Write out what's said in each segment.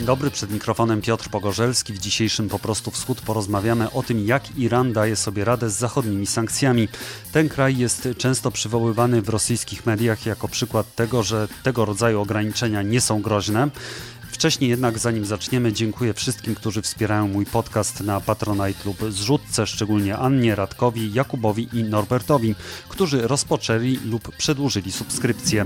dobry, przed mikrofonem Piotr Pogorzelski. W dzisiejszym Po prostu Wschód porozmawiamy o tym, jak Iran daje sobie radę z zachodnimi sankcjami. Ten kraj jest często przywoływany w rosyjskich mediach jako przykład tego, że tego rodzaju ograniczenia nie są groźne. Wcześniej jednak, zanim zaczniemy, dziękuję wszystkim, którzy wspierają mój podcast na Patronite lub Zrzutce, szczególnie Annie, Radkowi, Jakubowi i Norbertowi, którzy rozpoczęli lub przedłużyli subskrypcję.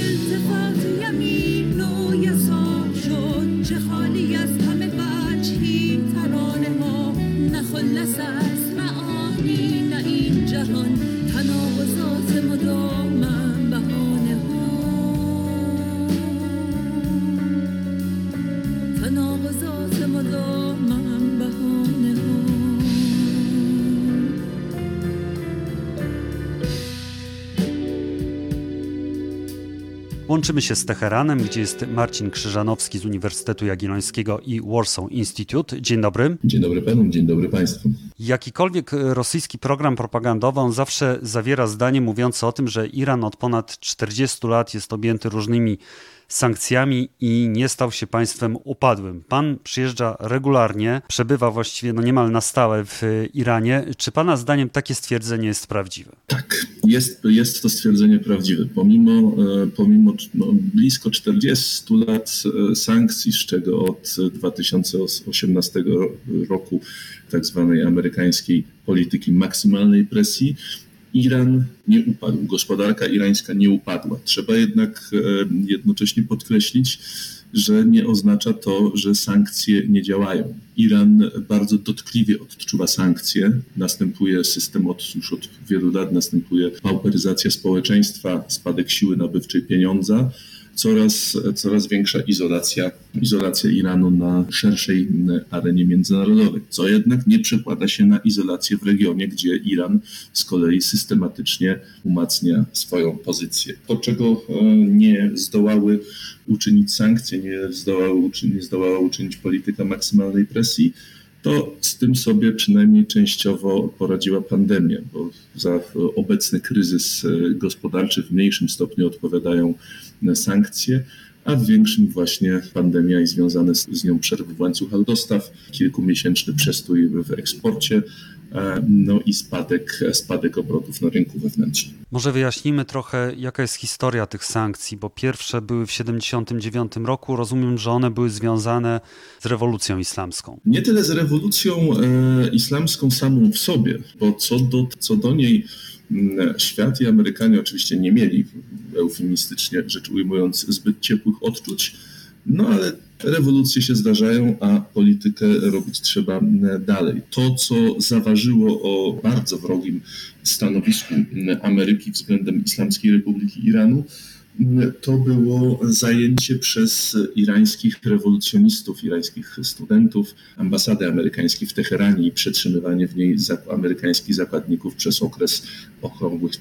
Łączymy się z Teheranem, gdzie jest Marcin Krzyżanowski z Uniwersytetu Jagiellońskiego i Warsaw Institute. Dzień dobry. Dzień dobry panu, dzień dobry państwu. Jakikolwiek rosyjski program propagandowy zawsze zawiera zdanie mówiące o tym, że Iran od ponad 40 lat jest objęty różnymi sankcjami i nie stał się państwem upadłym. Pan przyjeżdża regularnie, przebywa właściwie niemal na stałe w Iranie. Czy pana zdaniem takie stwierdzenie jest prawdziwe? Tak, jest to stwierdzenie prawdziwe. Pomimo blisko 40 lat sankcji, z czego od 2018 roku tak zwanej amerykańskiej polityki maksymalnej presji, Iran nie upadł, gospodarka irańska nie upadła. Trzeba jednak jednocześnie podkreślić, że nie oznacza to, że sankcje nie działają. Iran bardzo dotkliwie odczuwa sankcje. Następuje już od wielu lat następuje pauperyzacja społeczeństwa, spadek siły nabywczej pieniądza, coraz większa izolacja Iranu na szerszej arenie międzynarodowej, co jednak nie przekłada się na izolację w regionie, gdzie Iran z kolei systematycznie umacnia swoją pozycję. To, czego nie zdołały uczynić sankcje, nie zdołała uczynić polityka maksymalnej presji, to z tym sobie przynajmniej częściowo poradziła pandemia, bo za obecny kryzys gospodarczy w mniejszym stopniu odpowiadają sankcje, a w większym właśnie pandemia i związane z nią przerwy w łańcuchach dostaw, kilkumiesięczny przestój w eksporcie, i spadek obrotów na rynku wewnętrznym. Może wyjaśnijmy trochę, jaka jest historia tych sankcji, bo pierwsze były w 1979 roku. Rozumiem, że one były związane z rewolucją islamską. Nie tyle z rewolucją islamską samą w sobie, bo co do niej świat i Amerykanie oczywiście nie mieli, eufemistycznie rzecz ujmując, zbyt ciepłych odczuć, ale rewolucje się zdarzają, a politykę robić trzeba dalej. To, co zaważyło o bardzo wrogim stanowisku Ameryki względem Islamskiej Republiki Iranu, to było zajęcie przez irańskich rewolucjonistów, irańskich studentów ambasady amerykańskiej w Teheranie i przetrzymywanie w niej amerykańskich zakładników przez okres okrągłych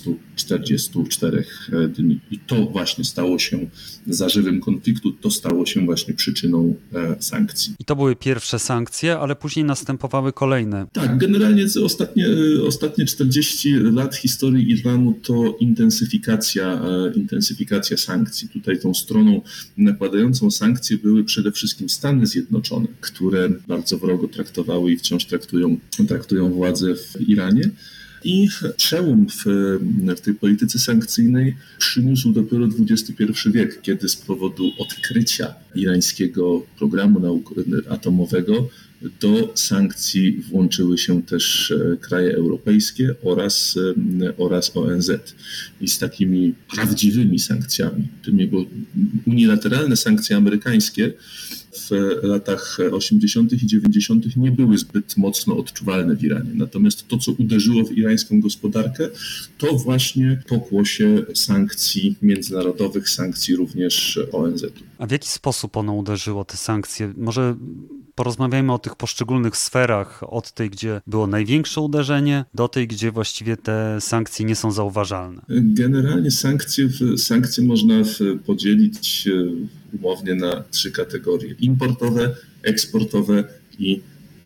444 dni. I to właśnie stało się zarzewem konfliktu, to stało się właśnie przyczyną sankcji. I to były pierwsze sankcje, ale później następowały kolejne. Tak, generalnie ostatnie 40 lat historii Iranu to intensyfikacja sankcji. Tutaj tą stroną nakładającą sankcje były przede wszystkim Stany Zjednoczone, które bardzo wrogo traktowały i wciąż traktują władzę w Iranie. I przełom w tej polityce sankcyjnej przyniósł dopiero XXI wiek, kiedy z powodu odkrycia irańskiego programu atomowego do sankcji włączyły się też kraje europejskie oraz ONZ. I z takimi prawdziwymi sankcjami, bo unilateralne sankcje amerykańskie w latach 80. i 90. nie były zbyt mocno odczuwalne w Iranie. Natomiast to, co uderzyło w irańską gospodarkę, to właśnie pokłosie sankcji międzynarodowych, sankcji również ONZ-u. A w jaki sposób ono uderzyło, te sankcje? Może porozmawiajmy o tych poszczególnych sferach, od tej, gdzie było największe uderzenie, do tej, gdzie właściwie te sankcje nie są zauważalne. Generalnie sankcje można podzielić umownie na 3 kategorie: importowe, eksportowe i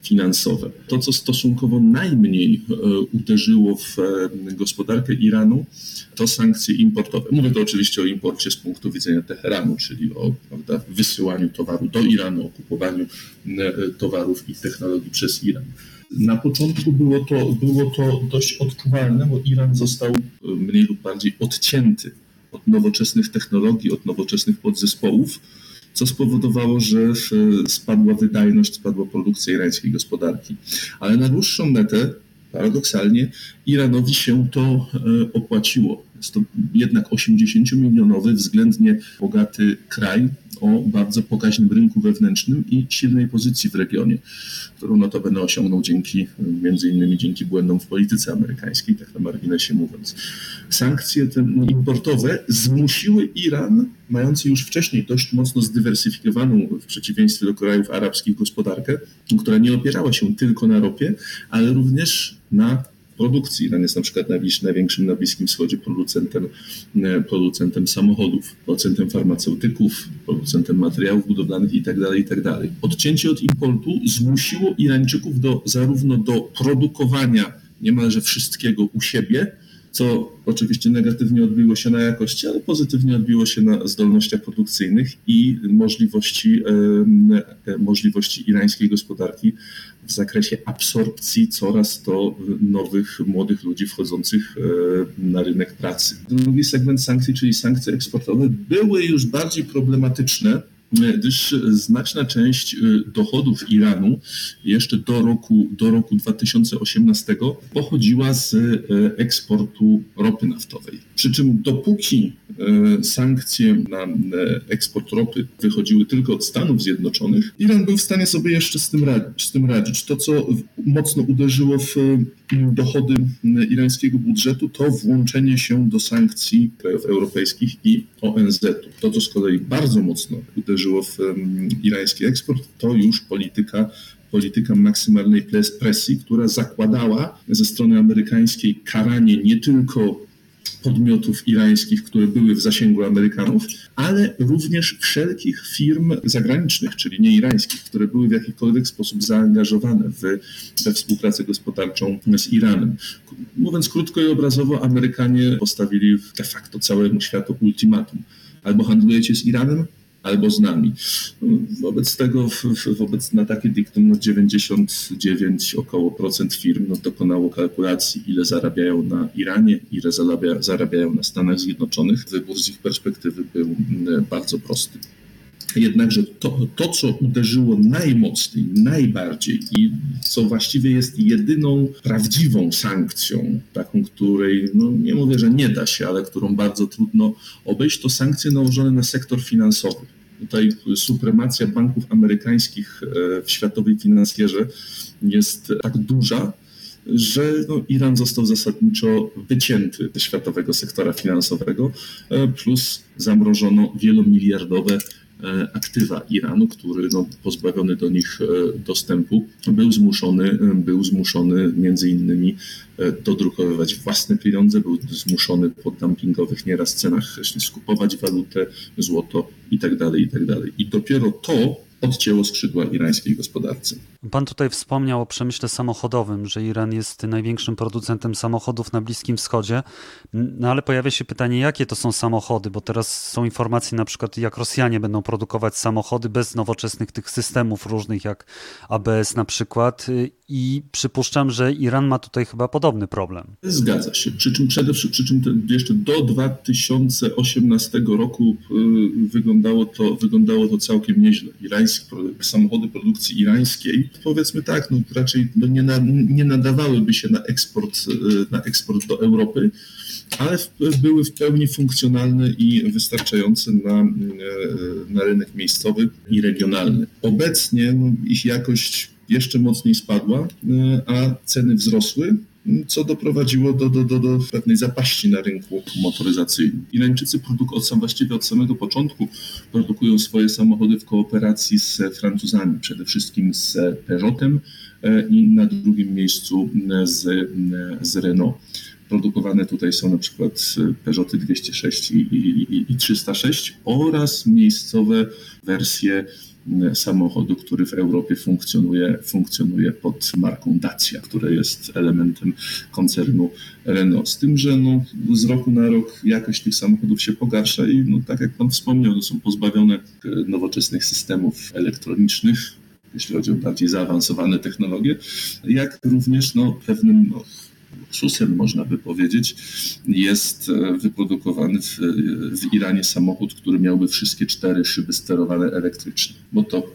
finansowe. To, co stosunkowo najmniej uderzyło w gospodarkę Iranu, to sankcje importowe. Mówię to oczywiście o imporcie z punktu widzenia Teheranu, czyli o wysyłaniu towaru do Iranu, o kupowaniu towarów i technologii przez Iran. Na początku było to dość odczuwalne, bo Iran został mniej lub bardziej odcięty od nowoczesnych technologii, od nowoczesnych podzespołów, co spowodowało, że spadła wydajność, spadła produkcja irańskiej gospodarki. Ale na dłuższą metę, paradoksalnie, Iranowi się to opłaciło. Jest to jednak 80-milionowy, względnie bogaty kraj o bardzo pokaźnym rynku wewnętrznym i silnej pozycji w regionie, którą notabene osiągnął między innymi dzięki błędom w polityce amerykańskiej, tak na marginesie mówiąc. Sankcje te importowe zmusiły Iran, mający już wcześniej dość mocno zdywersyfikowaną w przeciwieństwie do krajów arabskich gospodarkę, która nie opierała się tylko na ropie, ale również na produkcji. Iran jest na przykład największym na Bliskim Wschodzie producentem samochodów, producentem farmaceutyków, producentem materiałów budowlanych itd. Odcięcie od importu zmusiło Irańczyków zarówno do produkowania niemalże wszystkiego u siebie, co oczywiście negatywnie odbiło się na jakości, ale pozytywnie odbiło się na zdolnościach produkcyjnych i możliwości irańskiej gospodarki w zakresie absorpcji coraz to nowych, młodych ludzi wchodzących na rynek pracy. Drugi segment sankcji, czyli sankcje eksportowe, były już bardziej problematyczne, gdyż znaczna część dochodów Iranu jeszcze do roku 2018 pochodziła z eksportu ropy naftowej. Przy czym dopóki sankcje na eksport ropy wychodziły tylko od Stanów Zjednoczonych, Iran był w stanie sobie jeszcze z tym radzić. To, co mocno uderzyło w dochody irańskiego budżetu, to włączenie się do sankcji krajów europejskich i ONZ-u. To, co z kolei bardzo mocno uderzyło w irański eksport, to już polityka maksymalnej presji, która zakładała ze strony amerykańskiej karanie nie tylko podmiotów irańskich, które były w zasięgu Amerykanów, ale również wszelkich firm zagranicznych, czyli nie irańskich, które były w jakikolwiek sposób zaangażowane we współpracę gospodarczą z Iranem. Mówiąc krótko i obrazowo, Amerykanie postawili de facto całemu światu ultimatum. Albo handlujecie z Iranem, albo z nami. Wobec tego, na takie diktum 99 około procent firm dokonało kalkulacji, ile zarabiają na Iranie, ile zarabiają na Stanach Zjednoczonych. Wybór z ich perspektywy był bardzo prosty. Jednakże to, co uderzyło najmocniej, najbardziej i co właściwie jest jedyną prawdziwą sankcją, taką, której, nie mówię, że nie da się, ale którą bardzo trudno obejść, to sankcje nałożone na sektor finansowy. Tutaj supremacja banków amerykańskich w światowej finansjerze jest tak duża, że Iran został zasadniczo wycięty ze światowego sektora finansowego, plus zamrożono wielomiliardowe aktywa Iranu, który pozbawiony do nich dostępu był zmuszony między innymi dodrukowywać własne pieniądze, był zmuszony po dumpingowych nieraz cenach skupować walutę, złoto itd. I dopiero to odcięło skrzydła irańskiej gospodarce. Pan tutaj wspomniał o przemyśle samochodowym, że Iran jest największym producentem samochodów na Bliskim Wschodzie, ale pojawia się pytanie, jakie to są samochody, bo teraz są informacje na przykład, jak Rosjanie będą produkować samochody bez nowoczesnych tych systemów różnych, jak ABS na przykład, i przypuszczam, że Iran ma tutaj chyba podobny problem. Zgadza się, przy czym jeszcze do 2018 roku wyglądało to całkiem nieźle. Samochody produkcji irańskiej, powiedzmy tak, raczej nie nadawałyby się na eksport do Europy, ale były w pełni funkcjonalne i wystarczające na rynek miejscowy i regionalny. Obecnie ich jakość jeszcze mocniej spadła, a ceny wzrosły, co doprowadziło do pewnej zapaści na rynku motoryzacyjnym. Irańczycy właściwie od samego początku produkują swoje samochody w kooperacji z Francuzami, przede wszystkim z Peugeotem i na drugim miejscu z Renault. Produkowane tutaj są na przykład Peugeoty 206 i 306 oraz miejscowe wersje samochodu, który w Europie funkcjonuje pod marką Dacia, która jest elementem koncernu Renault. Z tym, że z roku na rok jakość tych samochodów się pogarsza i tak jak pan wspomniał, są pozbawione nowoczesnych systemów elektronicznych, jeśli chodzi o bardziej zaawansowane technologie, jak również pewnym luksusem, można by powiedzieć, jest wyprodukowany w Iranie samochód, który miałby wszystkie 4 szyby sterowane elektrycznie, bo to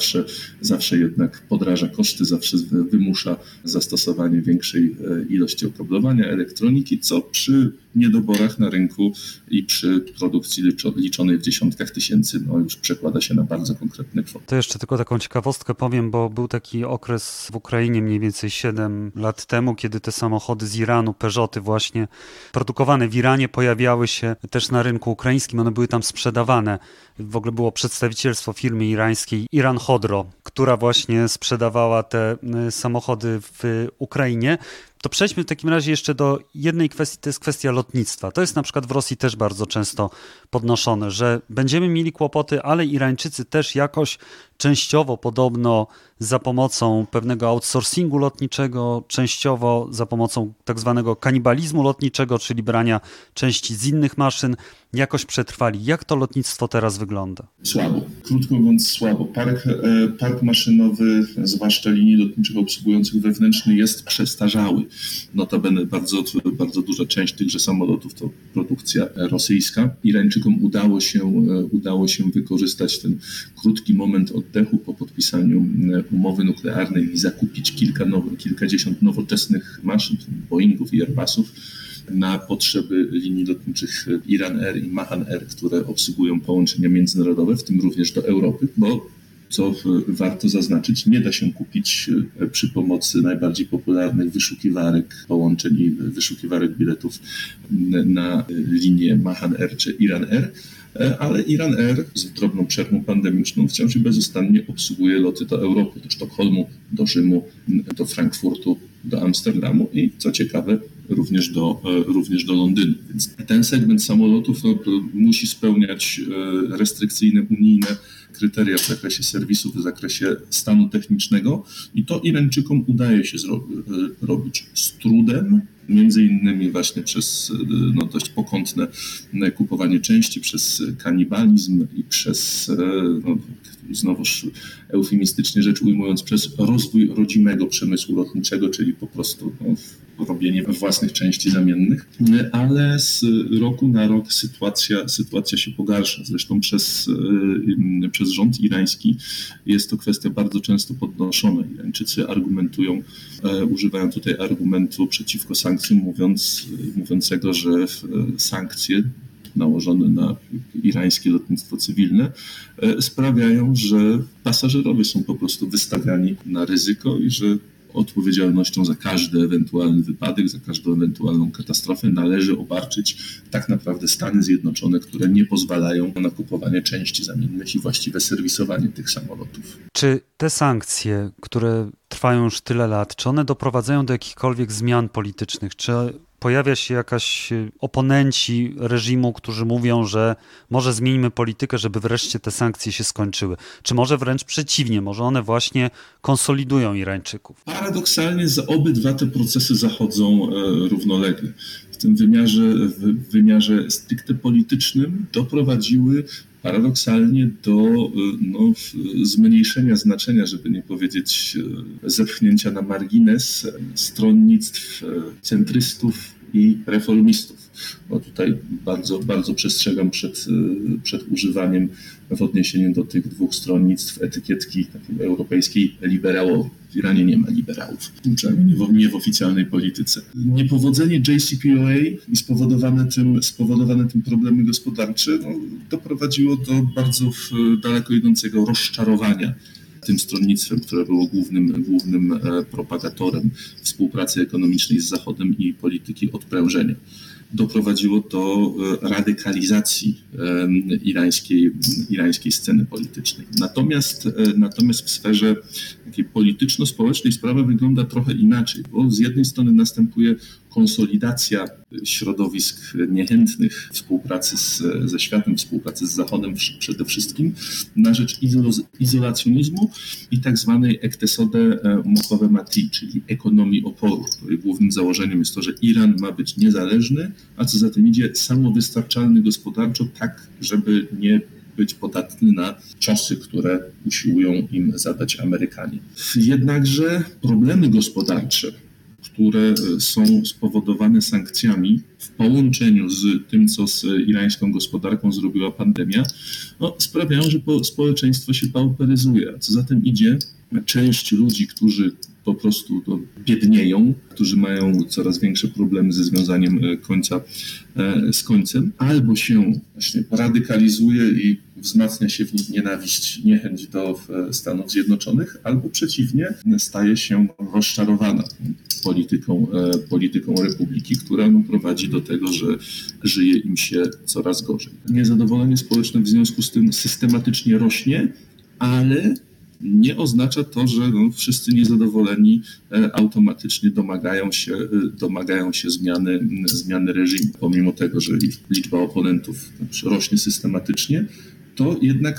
zawsze jednak podraża koszty, zawsze wymusza zastosowanie większej ilości okablowania, elektroniki, co przy niedoborach na rynku i przy produkcji liczonej w dziesiątkach tysięcy już przekłada się na bardzo konkretne kwoty. To jeszcze tylko taką ciekawostkę powiem, bo był taki okres w Ukrainie mniej więcej 7 lat temu, kiedy te samochody z Iranu, Peugeoty właśnie produkowane w Iranie pojawiały się też na rynku ukraińskim, one były tam sprzedawane. W ogóle było przedstawicielstwo firmy irańskiej Iran Khodro, która właśnie sprzedawała te samochody w Ukrainie. To przejdźmy w takim razie jeszcze do jednej kwestii, to jest kwestia lotnictwa. To jest na przykład w Rosji też bardzo często podnoszone, że będziemy mieli kłopoty, ale Irańczycy też jakoś częściowo podobno za pomocą pewnego outsourcingu lotniczego, częściowo za pomocą tak zwanego kanibalizmu lotniczego, czyli brania części z innych maszyn, jakoś przetrwali. Jak to lotnictwo teraz wygląda? Słabo. Krótko mówiąc słabo. Park maszynowy, zwłaszcza linii lotniczych obsługujących wewnętrzny, jest przestarzały. Notabene bardzo duża część tychże samolotów to produkcja rosyjska. Irańczykom udało się wykorzystać ten krótki moment oddechu po podpisaniu umowy nuklearnej i zakupić kilkadziesiąt nowoczesnych maszyn, Boeingów i Airbusów, na potrzeby linii lotniczych Iran Air i Mahan Air, które obsługują połączenia międzynarodowe, w tym również do Europy, bo co warto zaznaczyć, nie da się kupić przy pomocy najbardziej popularnych wyszukiwarek połączeń i wyszukiwarek biletów na linię Mahan Air czy Iran Air, ale Iran Air z drobną przerwą pandemiczną wciąż i bezustannie obsługuje loty do Europy, do Sztokholmu, do Rzymu, do Frankfurtu, do Amsterdamu i co ciekawe również do Londynu. Więc ten segment samolotów musi spełniać restrykcyjne unijne kryteria w zakresie serwisów, w zakresie stanu technicznego i to Irańczykom udaje się robić z trudem, między innymi właśnie przez dość pokątne kupowanie części, przez kanibalizm i przez, znowuż eufemistycznie rzecz ujmując, przez rozwój rodzimego przemysłu lotniczego, czyli po prostu robienie własnych części zamiennych, ale z roku na rok sytuacja się pogarsza. Zresztą przez rząd irański jest to kwestia bardzo często podnoszona. Irańczycy używają tutaj argumentu przeciwko sankcjom, mówiącego, że sankcje nałożone na irańskie lotnictwo cywilne sprawiają, że pasażerowie są po prostu wystawiani na ryzyko i że odpowiedzialnością za każdy ewentualny wypadek, za każdą ewentualną katastrofę należy obarczyć tak naprawdę Stany Zjednoczone, które nie pozwalają na kupowanie części zamiennych i właściwe serwisowanie tych samolotów. Czy te sankcje, które trwają już tyle lat, czy one doprowadzają do jakichkolwiek zmian politycznych? Czy pojawia się jakaś oponenci reżimu, którzy mówią, że może zmieńmy politykę, żeby wreszcie te sankcje się skończyły? Czy może wręcz przeciwnie, może one właśnie konsolidują Irańczyków? Paradoksalnie obydwa te procesy zachodzą równolegle. W tym wymiarze stricte politycznym doprowadziły paradoksalnie do zmniejszenia znaczenia, żeby nie powiedzieć zepchnięcia na margines stronnictw centrystów i reformistów. Bo tutaj bardzo przestrzegam przed używaniem w odniesieniu do tych dwóch stronnictw etykietki takiej europejskiej liberałowej. W Iranie nie ma liberałów, przynajmniej nie w oficjalnej polityce. Niepowodzenie JCPOA i spowodowane tym problemy gospodarcze doprowadziło do bardzo daleko idącego rozczarowania tym stronnictwem, które było głównym propagatorem współpracy ekonomicznej z Zachodem i polityki odprężenia. Doprowadziło do radykalizacji irańskiej sceny politycznej. Natomiast w sferze takiej polityczno-społecznej sprawa wygląda trochę inaczej, bo z jednej strony następuje konsolidacja środowisk niechętnych współpracy ze światem, współpracy z Zachodem przede wszystkim, na rzecz izolacjonizmu i tak zwanej ektesode mokowe mati, czyli ekonomii oporu. Głównym założeniem jest to, że Iran ma być niezależny, a co za tym idzie samowystarczalny gospodarczo, tak żeby nie być podatny na ciosy, które usiłują im zadać Amerykanie. Jednakże problemy gospodarcze, które są spowodowane sankcjami w połączeniu z tym, co z irańską gospodarką zrobiła pandemia, sprawiają, że społeczeństwo się pauperyzuje. A co za tym idzie, część ludzi, którzy po prostu biednieją, którzy mają coraz większe problemy ze związaniem końca z końcem, albo się właśnie radykalizuje i wzmacnia się w nich nienawiść, niechęć do Stanów Zjednoczonych, albo przeciwnie, staje się rozczarowana polityką Republiki, która prowadzi do tego, że żyje im się coraz gorzej. Niezadowolenie społeczne w związku z tym systematycznie rośnie, ale nie oznacza to, że wszyscy niezadowoleni automatycznie domagają się zmiany reżimu. Pomimo tego, że liczba oponentów rośnie systematycznie, to jednak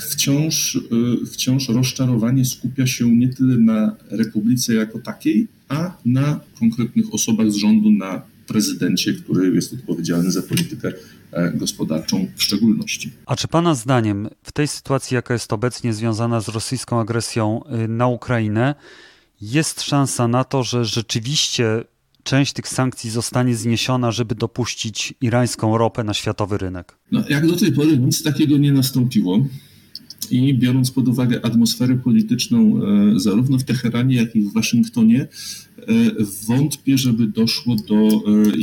wciąż rozczarowanie skupia się nie tyle na Republice jako takiej, a na konkretnych osobach z rządu, na prezydencie, który jest odpowiedzialny za politykę gospodarczą w szczególności. A czy Pana zdaniem w tej sytuacji, jaka jest obecnie związana z rosyjską agresją na Ukrainę, jest szansa na to, że rzeczywiście część tych sankcji zostanie zniesiona, żeby dopuścić irańską ropę na światowy rynek? Jak do tej pory nic takiego nie nastąpiło. I biorąc pod uwagę atmosferę polityczną zarówno w Teheranie, jak i w Waszyngtonie, wątpię, żeby doszło do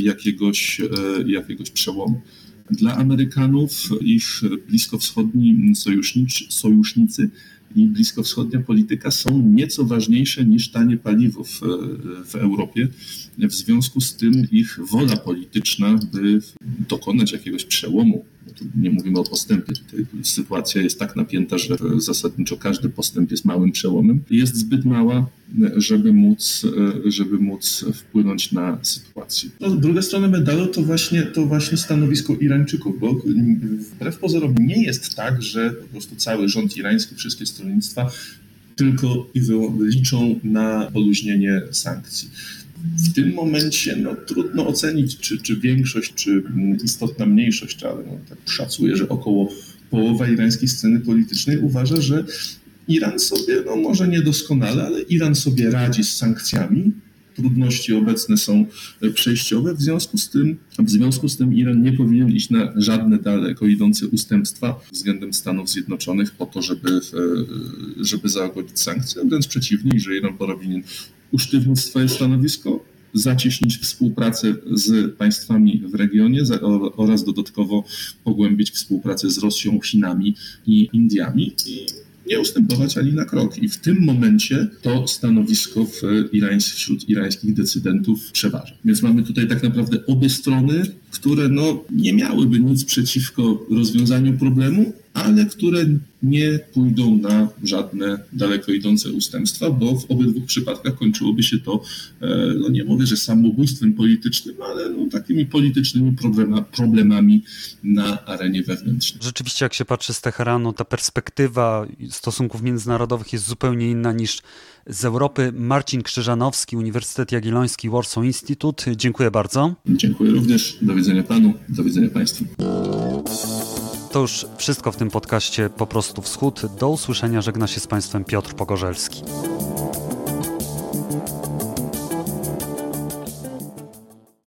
jakiegoś przełomu. Dla Amerykanów ich bliskowschodni sojusznicy i bliskowschodnia polityka są nieco ważniejsze niż tanie paliwo w Europie. W związku z tym ich wola polityczna, by dokonać jakiegoś przełomu, tu nie mówimy o postępie, tutaj sytuacja jest tak napięta, że zasadniczo każdy postęp jest małym przełomem, jest zbyt mała, żeby móc wpłynąć na sytuację. Druga strona medalu to właśnie stanowisko Irańczyków, bo wbrew pozorom nie jest tak, że po prostu cały rząd irański, wszystkie stronnictwa tylko liczą na poluźnienie sankcji. W tym momencie trudno ocenić, czy większość, czy istotna mniejszość, ale tak szacuję, że około połowa irańskiej sceny politycznej uważa, że Iran sobie, może niedoskonale, ale Iran sobie radzi z sankcjami. Trudności obecne są przejściowe, w związku z tym Iran nie powinien iść na żadne daleko idące ustępstwa względem Stanów Zjednoczonych po to, żeby załagodzić sankcje, a wręcz przeciwnie, że Iran powinien usztywnić swoje stanowisko, zacieśnić współpracę z państwami w regionie oraz dodatkowo pogłębić współpracę z Rosją, Chinami i Indiami i nie ustępować ani na krok. I w tym momencie to stanowisko wśród irańskich decydentów przeważa. Więc mamy tutaj tak naprawdę obie strony, które nie miałyby nic przeciwko rozwiązaniu problemu, ale które nie pójdą na żadne daleko idące ustępstwa, bo w obydwu przypadkach kończyłoby się to, nie mówię, że samobójstwem politycznym, ale takimi politycznymi problemami na arenie wewnętrznej. Rzeczywiście, jak się patrzy z Teheranu, ta perspektywa stosunków międzynarodowych jest zupełnie inna niż z Europy. Marcin Krzyżanowski, Uniwersytet Jagielloński, Warsaw Institute. Dziękuję bardzo. Dziękuję również. Do widzenia panu, do widzenia państwu. To już wszystko w tym podcaście Po prostu Wschód. Do usłyszenia, żegna się z państwem Piotr Pogorzelski.